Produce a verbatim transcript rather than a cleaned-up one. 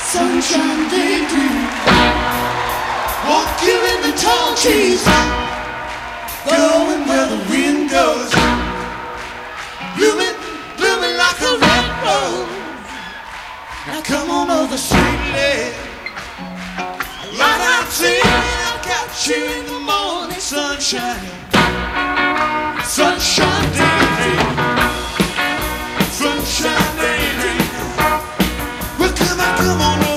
sunshine daydream. Walk you in the tall trees, going where the wind goes, blooming, blooming like a red rose. Now come on over sweetly, like I'm saying, I got you in the morning sunshine, sunshine daydream, sunshine daydream. Well, come on, come on.